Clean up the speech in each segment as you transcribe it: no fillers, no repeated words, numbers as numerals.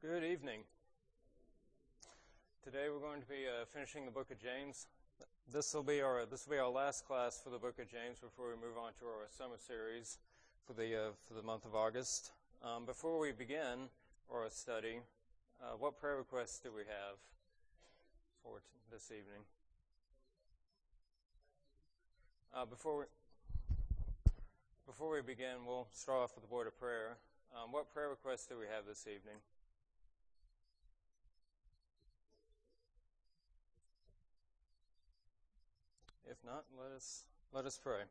Good evening. Today we're going to be finishing the book of James. This will be our last class for the book of James before we move on to our summer series for the month of August. Before we begin our study, what prayer requests do we have for this evening? Before we begin, we'll start off with a word of prayer. What prayer requests do we have this evening? If not, let us pray.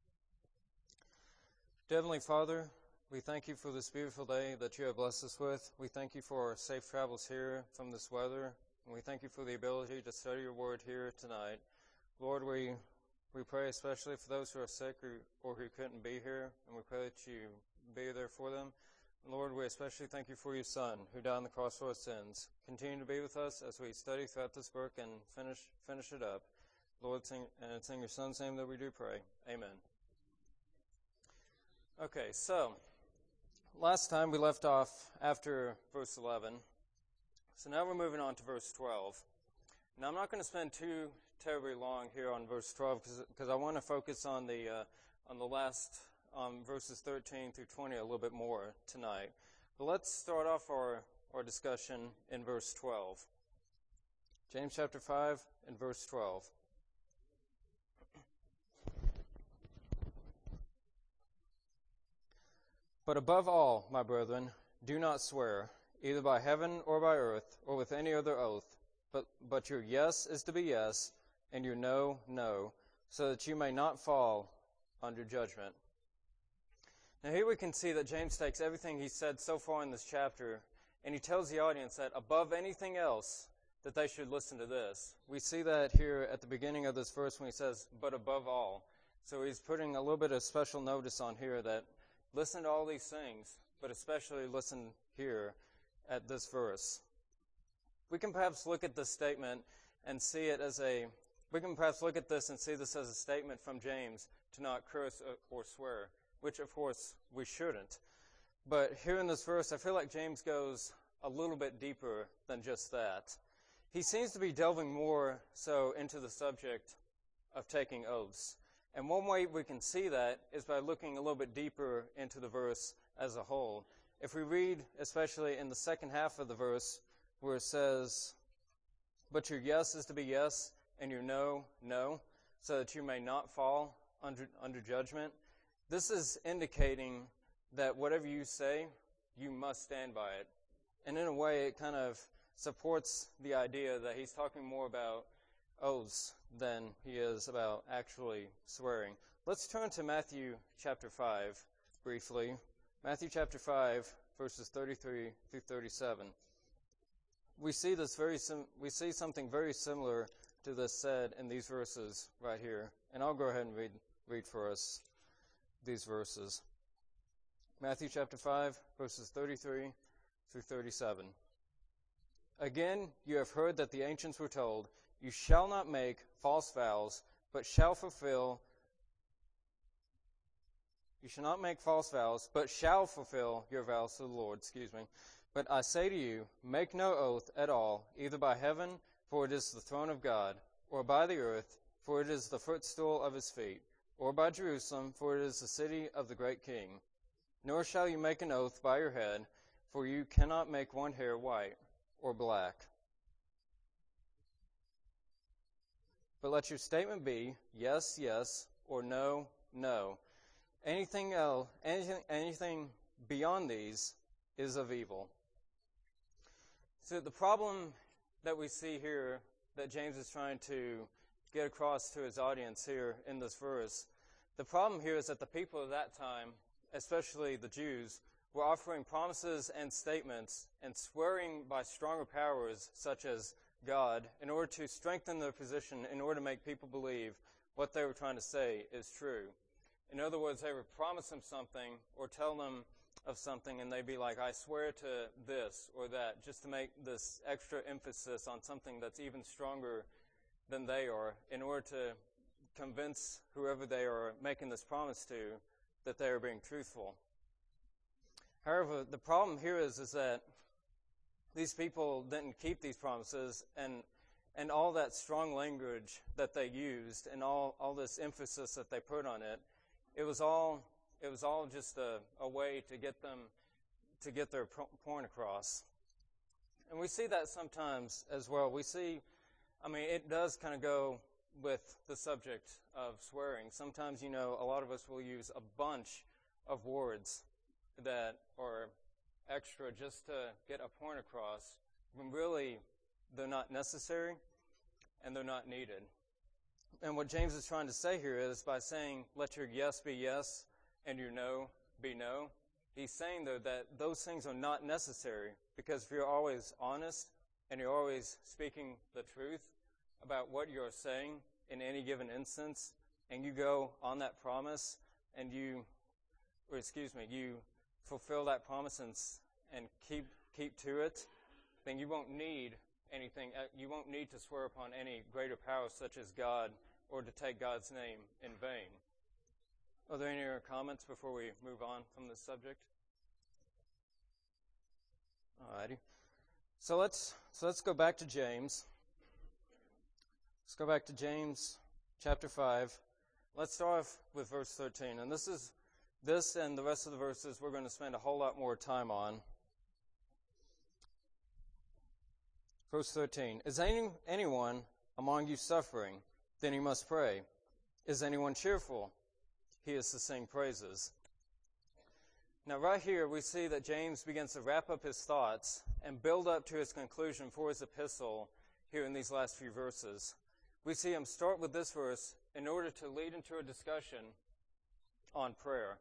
Dear Heavenly Father, we thank you for this beautiful day that you have blessed us with. We thank you for our safe travels here from this weather, and we thank you for the ability to study your word here tonight. Lord, we pray especially for those who are sick or who couldn't be here, and we pray that you be there for them. Lord, we especially thank you for your Son, who died on the cross for our sins. Continue to be with us as we study throughout this book and finish it up. Lord, it's in your Son's name that we do pray. Amen. Okay, so last time we left off after verse 11. So now we're moving on to verse 12. Now I'm not going to spend too terribly long here on verse 12 because I want to focus on the last verses 13 through 20 a little bit more tonight. But let's start off our discussion in verse 12. James chapter 5 and verse 12. But above all, my brethren, do not swear, either by heaven or by earth, or with any other oath, but your yes is to be yes, and your no, no, so that you may not fall under judgment. Now here we can see that James takes everything he said so far in this chapter, and he tells the audience that above anything else, that they should listen to this. We see that here at the beginning of this verse when he says, but above all. So he's putting a little bit of special notice on here that listen to all these things, but especially listen here at this verse. We can perhaps look at this statement and see it as we can perhaps look at this and see this as a statement from James to not curse or swear, which of course we shouldn't. But here in this verse, I feel like James goes a little bit deeper than just that. He seems to be delving more so into the subject of taking oaths. And one way we can see that is by looking a little bit deeper into the verse as a whole. If we read, especially in the second half of the verse, where it says, but your yes is to be yes, and your no, no, so that you may not fall under judgment. This is indicating that whatever you say, you must stand by it. And in a way, it kind of supports the idea that he's talking more about oaths than he is about actually swearing. Let's turn to Matthew chapter 5 briefly. Matthew chapter 5, verses 33 through 37. We see something very similar to this said in these verses right here. And I'll go ahead and read for us these verses. Matthew chapter 5, verses 33 through 37. Again, you have heard that the ancients were told, you shall not make false vows, but shall fulfill your vows to the Lord. But I say to you, make no oath at all, either by heaven, for it is the throne of God, or by the earth, for it is the footstool of his feet, or by Jerusalem, for it is the city of the great King. Nor shall you make an oath by your head, for you cannot make one hair white or black. But let your statement be, yes, yes, or no, no. Anything beyond these is of evil. So the problem that we see here that James is trying to get across to his audience here in this verse, the problem here is that the people of that time, especially the Jews, were offering promises and statements and swearing by stronger powers such as God in order to strengthen their position, in order to make people believe what they were trying to say is true. In other words, they would promise them something or tell them of something, and they'd be like, I swear to this or that, just to make this extra emphasis on something that's even stronger than they are, in order to convince whoever they are making this promise to that they are being truthful. However, the problem here is that these people didn't keep these promises, and all that strong language that they used and all this emphasis that they put on it, it was all just a way to get them to get their point across. And we see that sometimes as well. We see, it does kind of go with the subject of swearing. Sometimes, a lot of us will use a bunch of words that are extra just to get a point across, when really they're not necessary and they're not needed. And what James is trying to say here is, by saying, let your yes be yes and your no be no, he's saying, though, that those things are not necessary, because if you're always honest and you're always speaking the truth about what you're saying in any given instance, and you go on that promise and you fulfill that promise and keep to it, then you won't need anything. You won't need to swear upon any greater power such as God, or to take God's name in vain. Are there any other comments before we move on from this subject? Alrighty. So let's go back to James. Let's go back to James chapter 5. Let's start off with verse 13. And this and the rest of the verses we're going to spend a whole lot more time on. Verse 13. Is anyone among you suffering? Then he must pray. Is anyone cheerful? He is to sing praises. Now right here we see that James begins to wrap up his thoughts and build up to his conclusion for his epistle here in these last few verses. We see him start with this verse in order to lead into a discussion on prayer.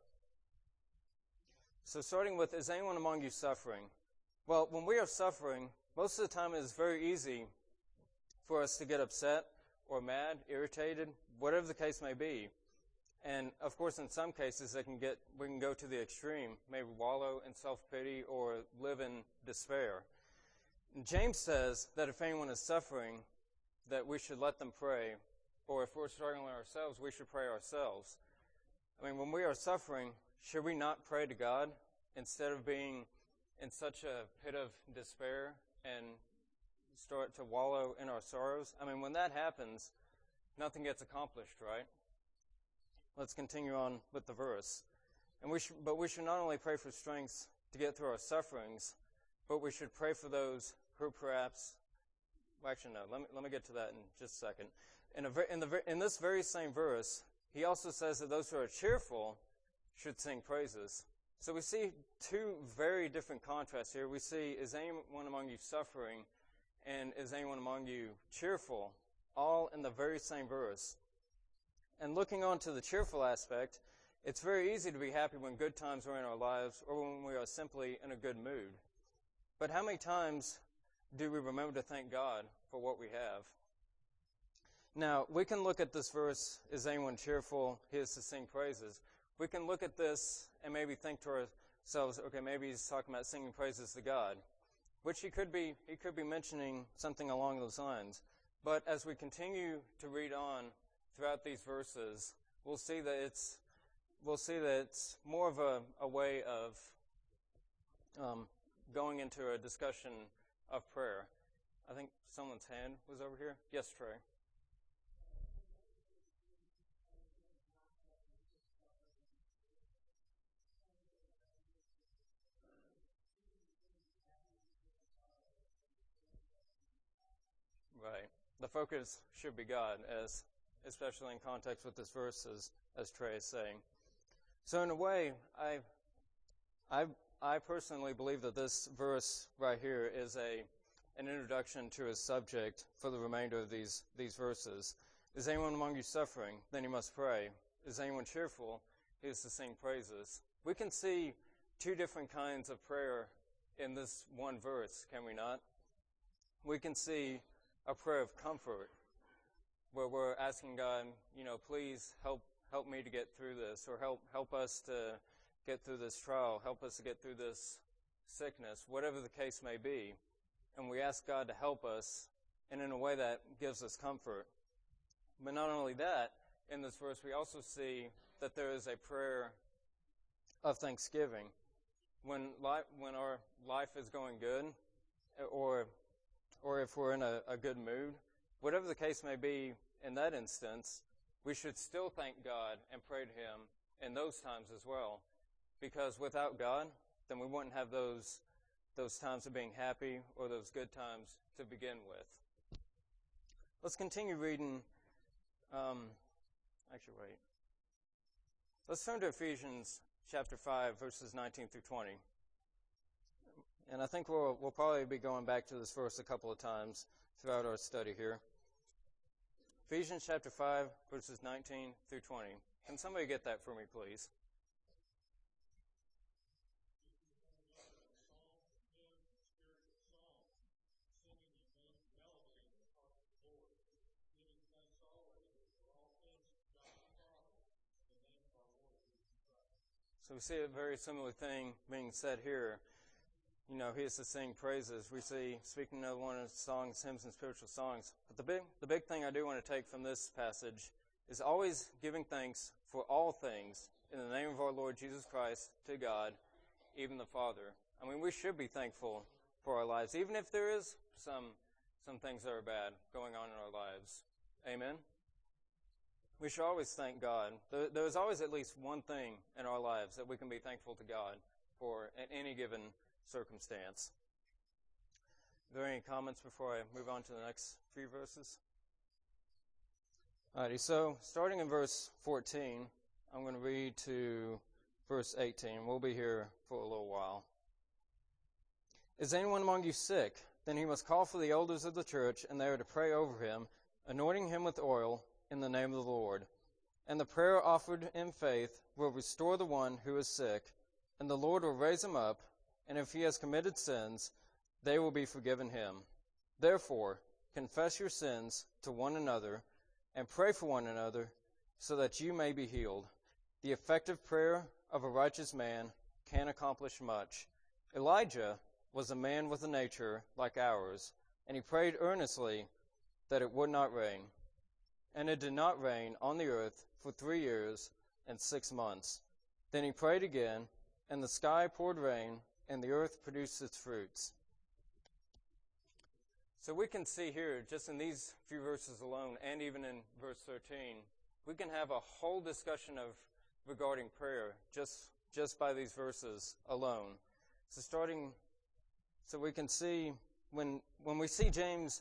So starting with, is anyone among you suffering? Well, when we are suffering, most of the time it is very easy for us to get upset or mad, irritated, whatever the case may be. And of course, in some cases, we can go to the extreme, maybe wallow in self-pity or live in despair. And James says that if anyone is suffering, that we should let them pray, or if we're struggling ourselves, we should pray ourselves. When we are suffering, should we not pray to God instead of being in such a pit of despair and start to wallow in our sorrows? When that happens, nothing gets accomplished, right? Let's continue on with the verse. But we should not only pray for strength to get through our sufferings, but we should pray for those who perhaps... Well, actually, no. Let me get to that in just a second. In this very same verse, he also says that those who are cheerful should sing praises. So we see two very different contrasts here. We see, is anyone among you suffering, and is anyone among you cheerful, all in the very same verse. And looking on to the cheerful aspect, it's very easy to be happy when good times are in our lives, or when we are simply in a good mood. But how many times do we remember to thank God for what we have? Now, we can look at this verse, is anyone cheerful? He is to sing praises. We can look at this and maybe think to ourselves, okay, maybe he's talking about singing praises to God, which he could be mentioning something along those lines. But as we continue to read on throughout these verses, we'll see that it's more of a way of going into a discussion of prayer. I think someone's hand was over here. Yes, Trey. Right. The focus should be God, especially in context with this verse, as Trey is saying. So in a way, I personally believe that this verse right here is an introduction to his subject for the remainder of these verses. Is anyone among you suffering? Then he must pray. Is anyone cheerful? He is to sing praises. We can see two different kinds of prayer in this one verse, can we not? We can see a prayer of comfort, where we're asking God, please help me to get through this, or help us to get through this trial, help us to get through this sickness, whatever the case may be. And we ask God to help us, and in a way that gives us comfort. But not only that, in this verse we also see that there is a prayer of thanksgiving. When our life is going good, or if we're in a good mood, whatever the case may be in that instance, we should still thank God and pray to Him in those times as well. Because without God, then we wouldn't have those times of being happy or those good times to begin with. Let's continue reading. Let's turn to Ephesians chapter 5, verses 19 through 20. And I think we'll probably be going back to this verse a couple of times throughout our study here. Ephesians chapter 5, verses 19 through 20. Can somebody get that for me, please? So we see a very similar thing being said here. You know, he is to sing praises. We see, speaking of one of the songs, hymns and spiritual songs. But the big thing I do want to take from this passage is always giving thanks for all things in the name of our Lord Jesus Christ to God, even the Father. I mean, we should be thankful for our lives, even if there is some things that are bad going on in our lives. Amen? We should always thank God. There's always at least one thing in our lives that we can be thankful to God for in any given circumstance. Are there any comments before I move on to the next few verses? Alrighty, so starting in verse 14, I'm going to read to verse 18. We'll be here for a little while. Is anyone among you sick? Then he must call for the elders of the church, and they are to pray over him, anointing him with oil in the name of the Lord. And the prayer offered in faith will restore the one who is sick, and the Lord will raise him up, and if he has committed sins, they will be forgiven him. Therefore, confess your sins to one another, and pray for one another, so that you may be healed. The effective prayer of a righteous man can accomplish much. Elijah was a man with a nature like ours, and he prayed earnestly that it would not rain. And it did not rain on the earth for 3 years and 6 months. Then he prayed again, and the sky poured rain, and the earth produced its fruits. So we can see here, just in these few verses alone, and even in verse 13, we can have a whole discussion regarding prayer just by these verses alone. So we can see when we see James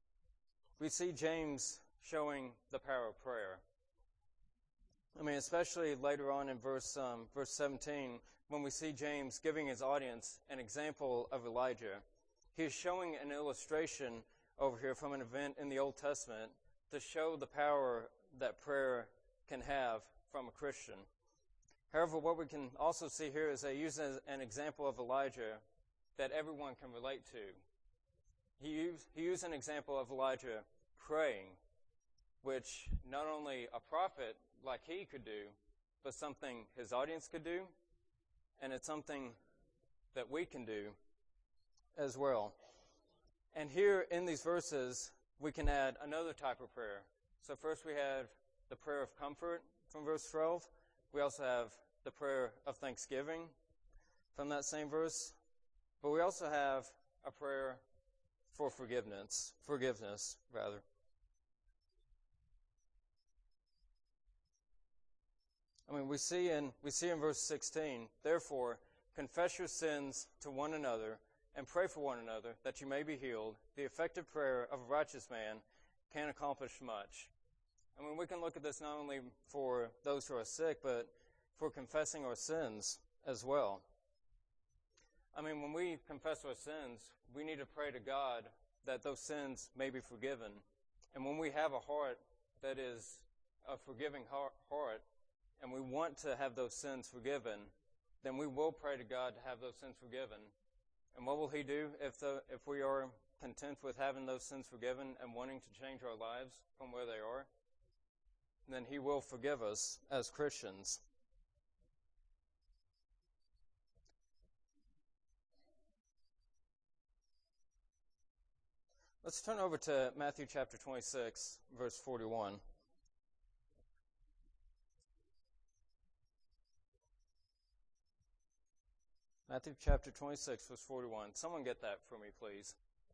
showing the power of prayer. I mean, especially later on in verse 17, when we see James giving his audience an example of Elijah. He is showing an illustration over here from an event in the Old Testament to show the power that prayer can have from a Christian. However, what we can also see here is they use an example of Elijah that everyone can relate to. He used an example of Elijah praying, which not only a prophet like he could do, but something his audience could do, and it's something that we can do as well. And here in these verses, we can add another type of prayer. So first we have the prayer of comfort from verse 12. We also have the prayer of thanksgiving from that same verse. But we also have a prayer for forgiveness rather. I mean, we see in verse 16, therefore, confess your sins to one another and pray for one another that you may be healed. The effective prayer of a righteous man can accomplish much. I mean, we can look at this not only for those who are sick, but for confessing our sins as well. I mean, when we confess our sins, we need to pray to God that those sins may be forgiven. And when we have a heart that is a forgiving heart, and we want to have those sins forgiven, then we will pray to God to have those sins forgiven. And what will He do if we are content with having those sins forgiven and wanting to change our lives from where they are? Then He will forgive us as Christians. Let's turn over to Matthew chapter 26, verse 41. Matthew chapter 26, verse 41. Someone get that for me, please.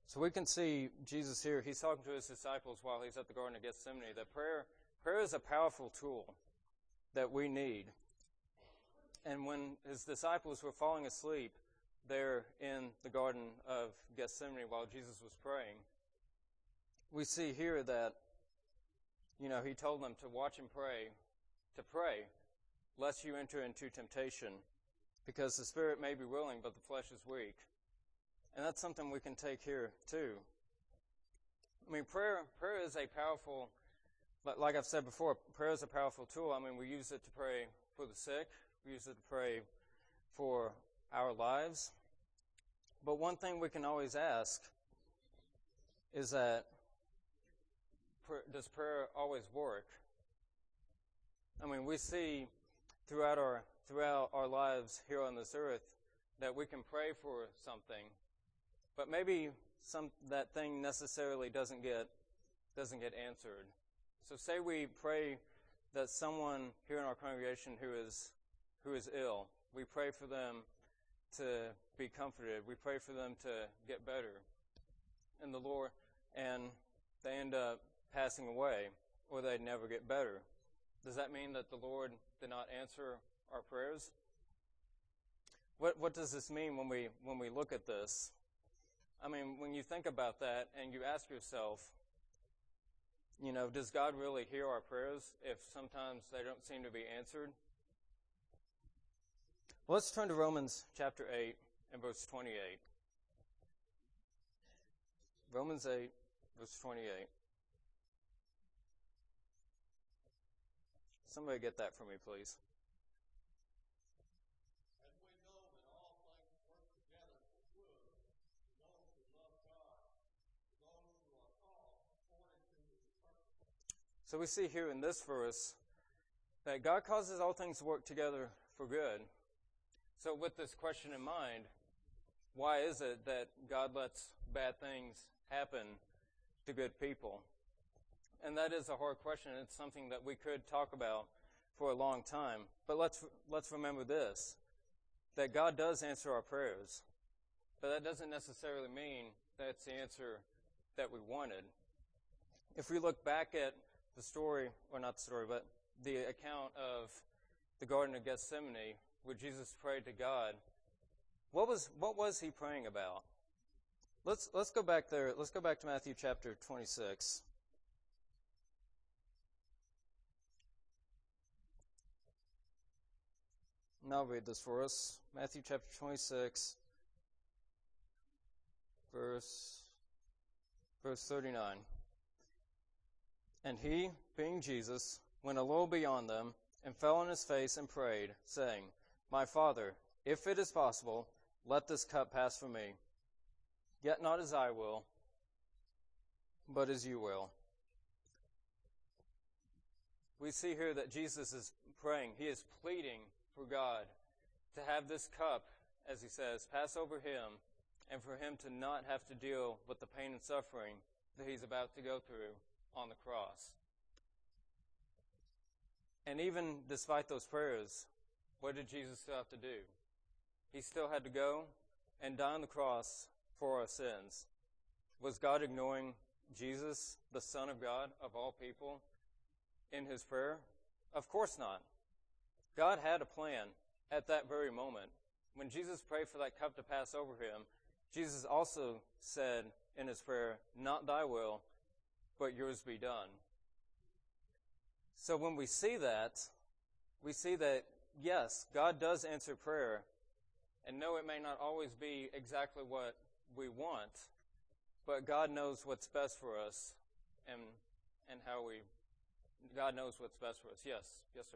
So we can see Jesus here, he's talking to his disciples while he's at the Garden of Gethsemane, that prayer is a powerful tool that we need. And when his disciples were falling asleep there in the Garden of Gethsemane while Jesus was praying, we see here that, he told them to watch and pray, lest you enter into temptation, because the spirit may be willing, but the flesh is weak. And that's something we can take here too. I mean, prayer is a powerful, like I've said before, prayer is a powerful tool. I mean, we use it to pray for the sick. We use it to pray for our lives. But one thing we can always ask is that, does prayer always work? I mean, we see throughout our lives here on this earth that we can pray for something, but maybe that thing necessarily doesn't get answered. So say we pray that someone here in our congregation who is ill, we pray for them to be comforted. We pray for them to get better in the Lord, and they end up passing away, or they never get better. Does that mean that the Lord did not answer our prayers? What does this mean when we look at this? I mean, when you think about that and you ask yourself, does God really hear our prayers if sometimes they don't seem to be answered? Well, let's turn to Romans chapter 8 and verse 28. Romans 8, verse 28. Somebody get that for me, please. And we know that all things work together for good to those who love God, to those who are called according to his purpose. So we see here in this verse that God causes all things to work together for good. So with this question in mind, why is it that God lets bad things happen to good people? And that is a hard question. It's something that we could talk about for a long time. But let's remember this, that God does answer our prayers. But that doesn't necessarily mean that it's the answer that we wanted. If we look back at the story, or not the story, but the account of the Garden of Gethsemane, where Jesus prayed to God, what was he praying about? Let's go back there. Let's go back to Matthew chapter 26. And I'll read this for us. Matthew chapter 26, verse 39. And he, being Jesus, went a little beyond them, and fell on his face and prayed, saying, My Father, if it is possible, let this cup pass from me. Yet not as I will, but as you will. We see here that Jesus is praying. He is pleading for God to have this cup, as he says, pass over him, and for him to not have to deal with the pain and suffering that he's about to go through on the cross. And even despite those prayers, what did Jesus still have to do? He still had to go and die on the cross for our sins. Was God ignoring Jesus, the Son of God, of all people, in his prayer? Of course not. God had a plan at that very moment. When Jesus prayed for that cup to pass over him, Jesus also said in his prayer, Not thy will, but yours be done. So when we see that, yes, God does answer prayer. And no, it may not always be exactly what we want, but God knows what's best for us and God knows what's best for us. Yes, sir.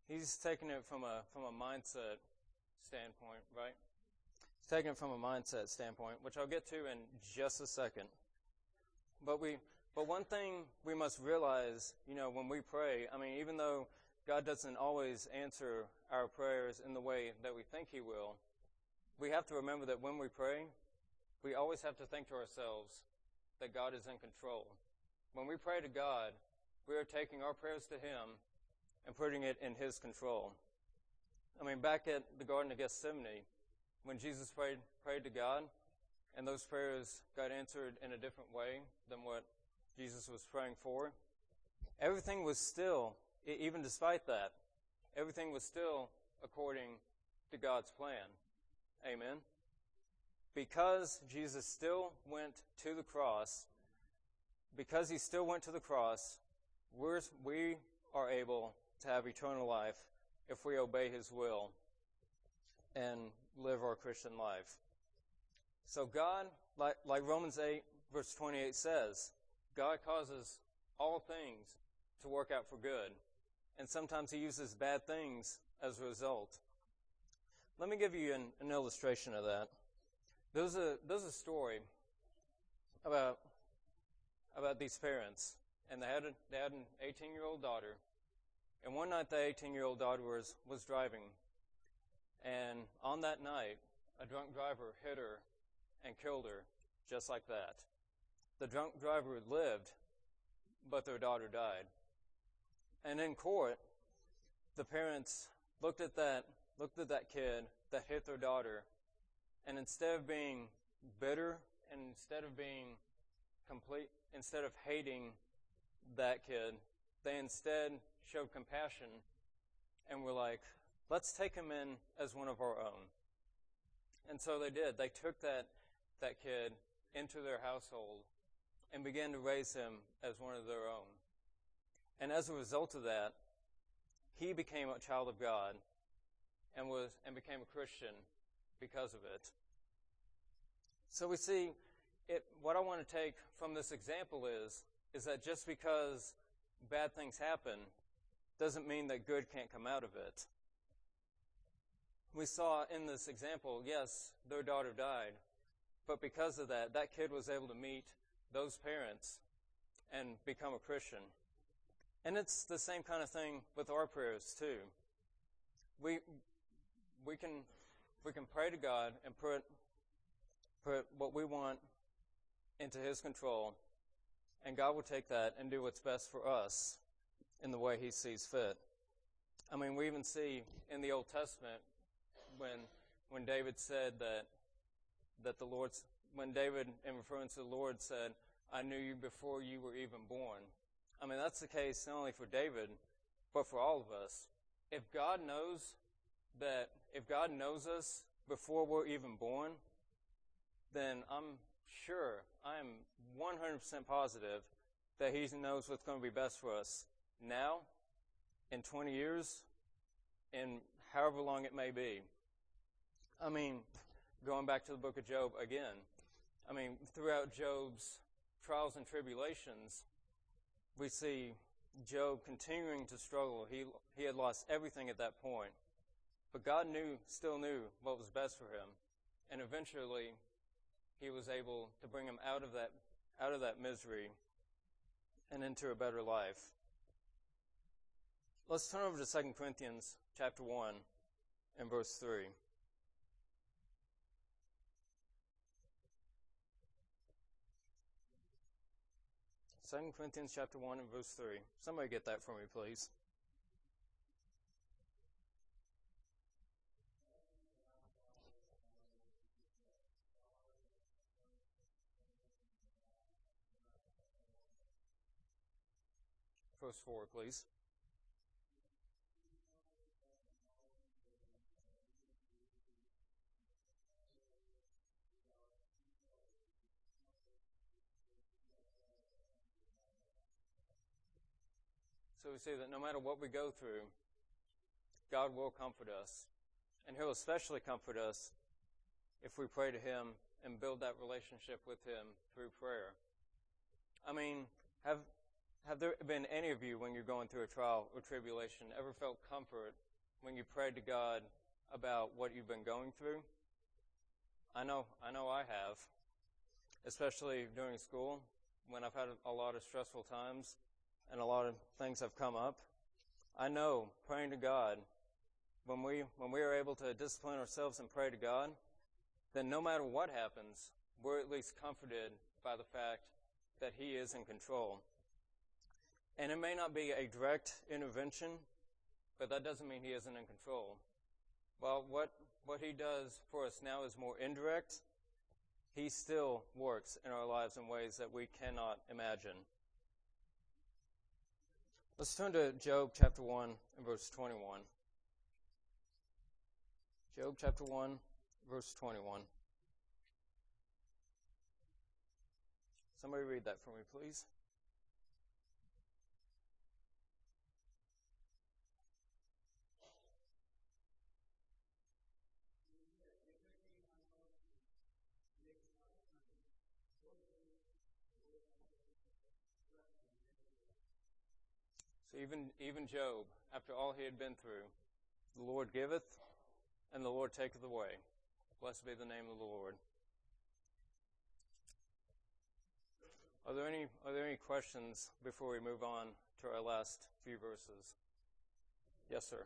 he's taking it from a mindset standpoint, right? He's taking it from a mindset standpoint, which I'll get to in just a second. But one thing we must realize, when we pray, even though God doesn't always answer our prayers in the way that we think He will, we have to remember that when we pray, we always have to think to ourselves that God is in control. When we pray to God, we are taking our prayers to Him and putting it in His control. Back at the Garden of Gethsemane, when Jesus prayed to God, and those prayers got answered in a different way than what Jesus was praying for, everything was still, even despite that, everything was still according to God's plan. Amen? Because Jesus still went to the cross, because He still went to the cross, we are able to have eternal life if we obey His will and live our Christian life. So God, like Romans 8, verse 28 says, God causes all things to work out for good. And sometimes He uses bad things as a result. Let me give you an illustration of that. There's a story about these parents, and they had an 18-year-old daughter. And one night, the 18-year-old daughter was driving, and on that night, a drunk driver hit her and killed her, just like that. The drunk driver lived, but their daughter died. And in court, the parents looked at that kid that hit their daughter, and instead of being bitter and instead of hating that kid, they instead showed compassion and were like, let's take him in as one of our own. And so they did. They took that kid into their household and began to raise him as one of their own. And as a result of that, he became a child of God and became a Christian because of it. So we see what I want to take from this example is that just because bad things happen doesn't mean that good can't come out of it. We saw in this example, yes, their daughter died, but because of that kid was able to meet those parents and become a Christian. And it's the same kind of thing with our prayers too. We can pray to God and put what we want into His control, and God will take that and do what's best for us in the way He sees fit. We even see in the Old Testament when David said that the Lord's, when David, in reference to the Lord, said, I knew you before you were even born. That's the case not only for David, but for all of us. If God knows us before we're even born, then I'm 100% positive that He knows what's going to be best for us now, in 20 years, in however long it may be. Going back to the book of Job again, throughout Job's trials and tribulations, we see Job continuing to struggle. He had lost everything at that point. But God still knew what was best for him. And eventually, He was able to bring him out of that misery and into a better life. Let's turn over to 2 Corinthians chapter 1 and verse 3. 2 Corinthians chapter 1 and verse 3. Somebody get that for me, please. Verse 4, please. So we see that no matter what we go through, God will comfort us. And He'll especially comfort us if we pray to Him and build that relationship with Him through prayer. Have there been any of you, when you're going through a trial or tribulation, ever felt comfort when you prayed to God about what you've been going through? I know I have, especially during school when I've had a lot of stressful times and a lot of things have come up. I know praying to God, when we are able to discipline ourselves and pray to God, then no matter what happens, we're at least comforted by the fact that He is in control. And it may not be a direct intervention, but that doesn't mean He isn't in control. While what He does for us now is more indirect, He still works in our lives in ways that we cannot imagine. Let's turn to Job chapter 1 and verse 21. Job chapter 1, verse 21. Somebody read that for me, please. So even Job, after all he had been through, the Lord giveth, and the Lord taketh away. Blessed be the name of the Lord. Are there any questions before we move on to our last few verses? Yes, sir.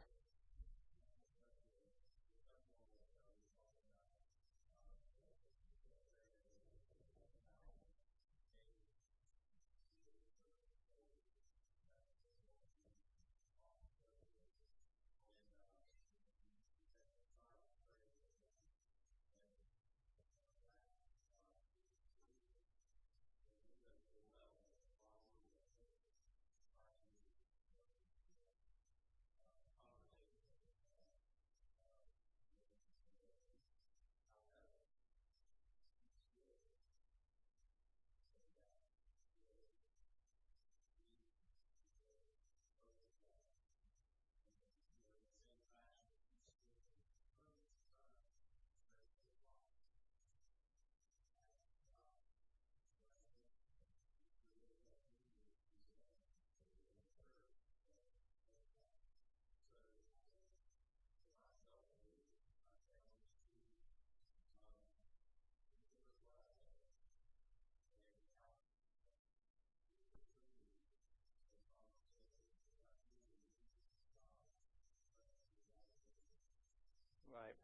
Right.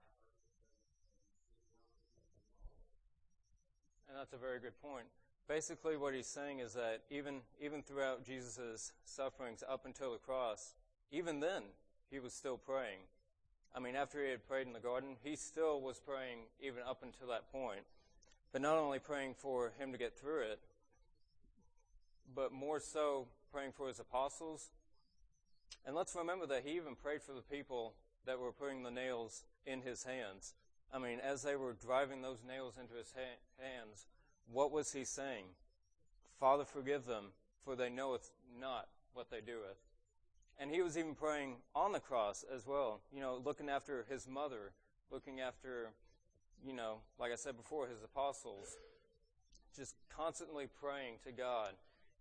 And that's a very good point. Basically, what he's saying is that even throughout Jesus' sufferings up until the cross, even then, he was still praying. I mean, after he had prayed in the garden, he still was praying even up until that point. But not only praying for him to get through it, but more so praying for his apostles. And let's remember that he even prayed for the people that were putting the nails in his hands. I mean, as they were driving those nails into his hands, what was he saying? Father, forgive them, for they knoweth not what they doeth. And he was even praying on the cross as well, looking after his mother, looking after, like I said before, his apostles, just constantly praying to God,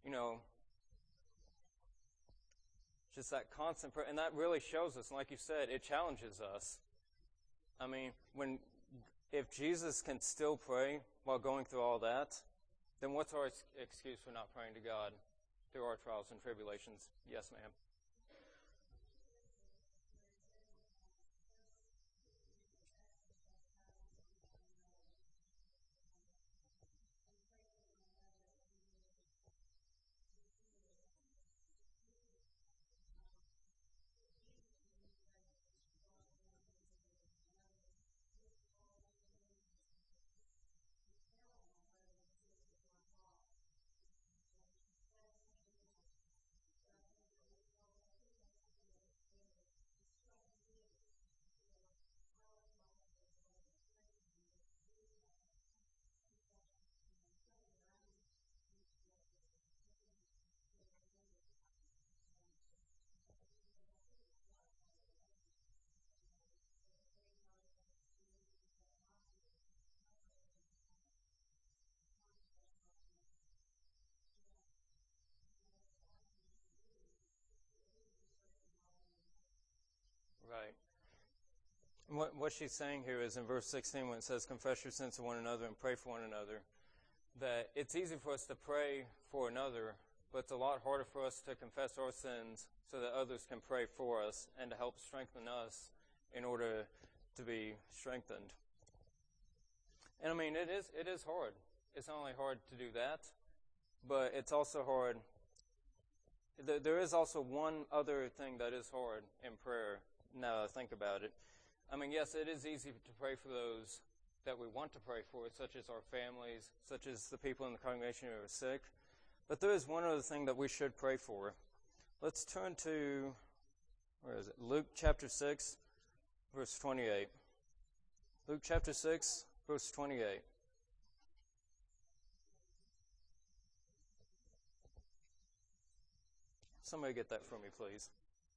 just that constant prayer. And that really shows us, and like you said, it challenges us. I mean, if Jesus can still pray while going through all that, then what's our excuse for not praying to God through our trials and tribulations? Yes, ma'am. What she's saying here is in verse 16 when it says, confess your sins to one another and pray for one another, that it's easy for us to pray for another, but it's a lot harder for us to confess our sins so that others can pray for us and to help strengthen us in order to be strengthened. And I mean, it is hard. It's not only hard to do that, but it's also hard. There is also one other thing that is hard in prayer, now that I think about it. I mean, yes, it is easy to pray for those that we want to pray for, such as our families, such as the people in the congregation who are sick. But there is one other thing that we should pray for. Let's turn to, where is it? Luke chapter 6, verse 28. Luke chapter 6, verse 28. Somebody get that for me, please.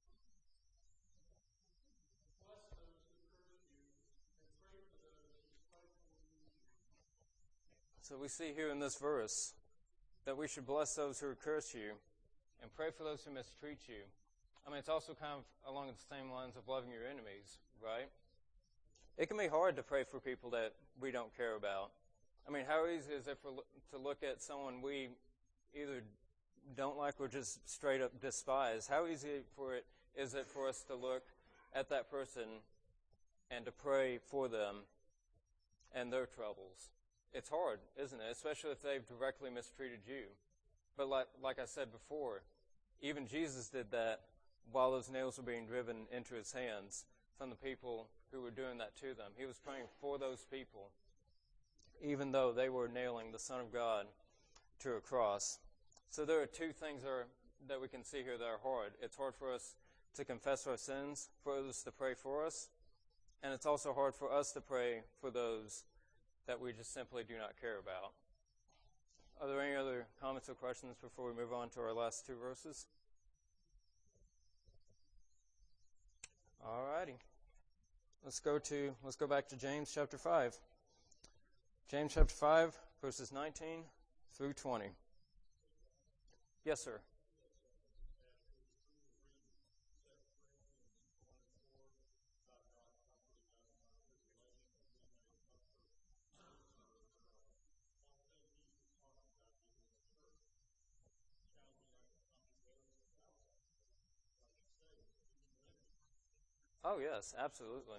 So we see here in this verse that we should bless those who curse you and pray for those who mistreat you. I mean, it's also kind of along the same lines of loving your enemies, right? It can be hard to pray for people that we don't care about. I mean, how easy is it to look at someone we either don't like or just straight up despise? How easy is it for us to look at that person and to pray for them and their troubles? It's hard, isn't it? Especially if they've directly mistreated you. But like I said before, even Jesus did that while those nails were being driven into his hands from the people who were doing that to them. He was praying for those people, even though they were nailing the Son of God to a cross. So there are two things that we can see here that are hard. It's hard for us to confess our sins, for others to pray for us, and it's also hard for us to pray for those that we just simply do not care about. Are there any other comments or questions before we move on to our last two verses? All righty. Let's go back to James chapter 5. James chapter 5, verses 19 through 20. Yes, sir. Oh, yes, absolutely.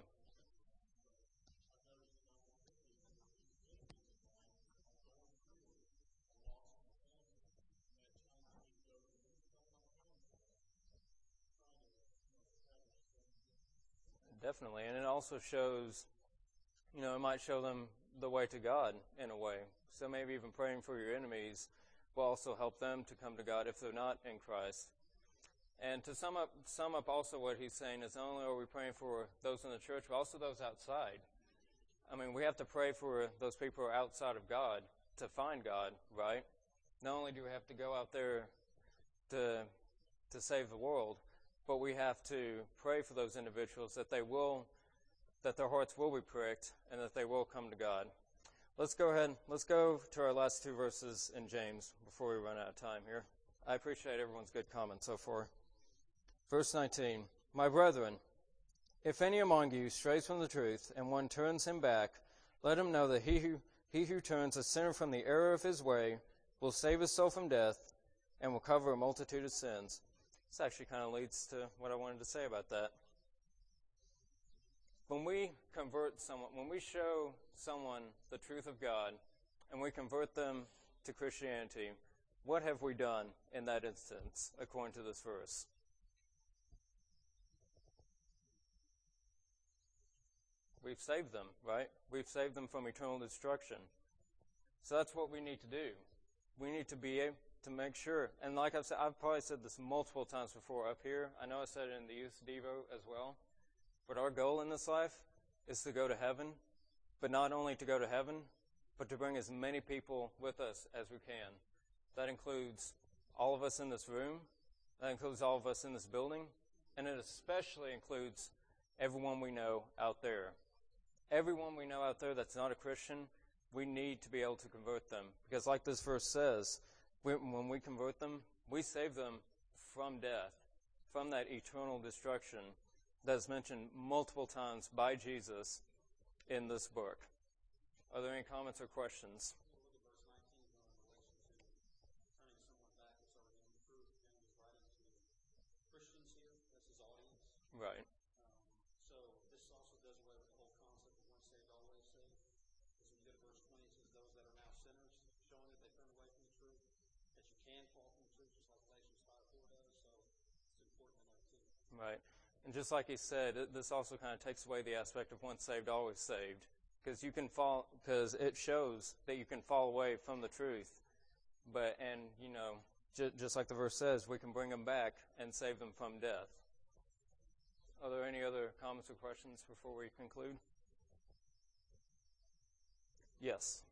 Definitely, and it also shows, it might show them the way to God in a way. So maybe even praying for your enemies will also help them to come to God if they're not in Christ. And to sum up also what he's saying is not only are we praying for those in the church, but also those outside. I mean, we have to pray for those people who are outside of God to find God, right? Not only do we have to go out there to save the world, but we have to pray for those individuals that their hearts will be pricked and that they will come to God. Let's go to our last two verses in James before we run out of time here. I appreciate everyone's good comments so far. Verse 19, my brethren, if any among you strays from the truth and one turns him back, let him know that he who turns a sinner from the error of his way will save his soul from death and will cover a multitude of sins. This actually kind of leads to what I wanted to say about that. When we convert someone, when we show someone the truth of God and we convert them to Christianity, what have we done in that instance, according to this verse? We've saved them, right? We've saved them from eternal destruction. So that's what we need to do. We need to be able to make sure, and like I've said, I've probably said this multiple times before up here. I know I said it in the Youth Devo as well. But our goal in this life is to go to heaven, but not only to go to heaven, but to bring as many people with us as we can. That includes all of us in this room. That includes all of us in this building. And it especially includes everyone we know out there. Everyone we know out there that's not a Christian, we need to be able to convert them. Because like this verse says, when we convert them, we save them from death, from that eternal destruction. that is mentioned multiple times by Jesus in this book. Are there any comments or questions? Look at verse 19 in relation to turning someone back that's already in the truth. Again, he's writing to Christians here. That's his audience. Right. So this also does away with the whole concept of once saved, always saved. Because when you go to verse 20, it says those that are now sinners, showing that they turn away from the truth, that you can fall from the truth, just like Galatians 5:4 does. So it's important to know too. Right. And just like he said, this also kind of takes away the aspect of once saved, always saved. Because you can fall, because it shows that you can fall away from the truth. But, and, you know, just like the verse says, we can bring them back and save them from death. Are there any other comments or questions before we conclude? Yes.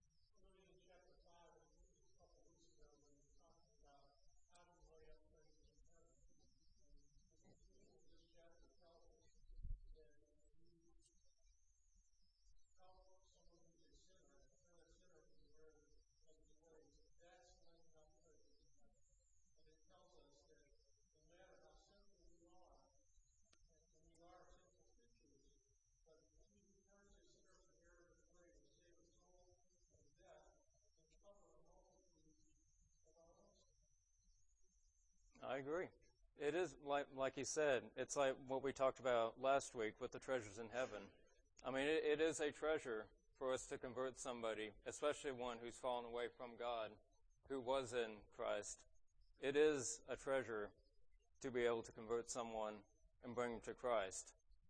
I agree. It is like he said, it's like what we talked about last week with the treasures in heaven. I mean, it is a treasure for us to convert somebody, especially one who's fallen away from God, who was in Christ. It is a treasure to be able to convert someone and bring them to Christ.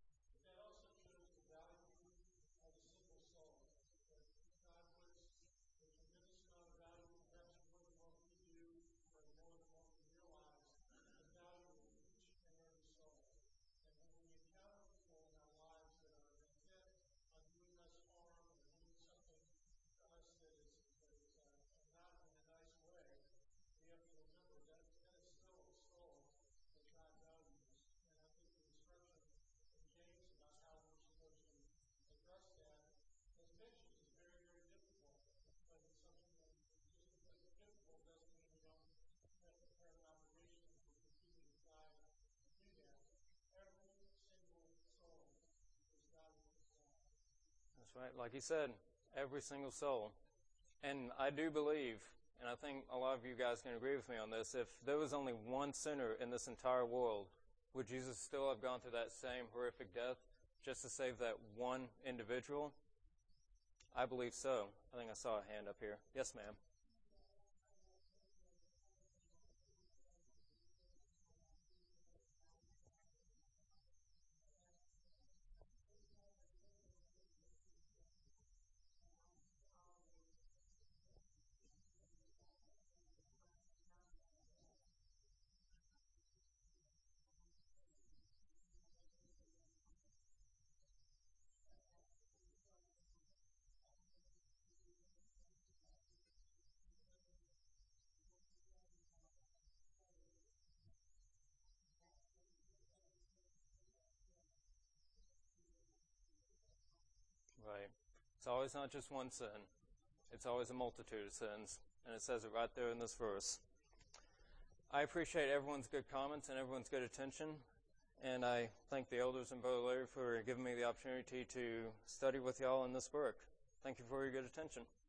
That's right. Like he said, every single soul. And I do believe, and I think a lot of you guys can agree with me on this, if there was only one sinner in this entire world, would Jesus still have gone through that same horrific death just to save that one individual? I believe so. I think I saw a hand up here. Yes, ma'am. Right. It's always not just one sin. It's always a multitude of sins. And it says it right there in this verse. I appreciate everyone's good comments and everyone's good attention. And I thank the elders and Brother Larry for giving me the opportunity to study with y'all in this book. Thank you for your good attention.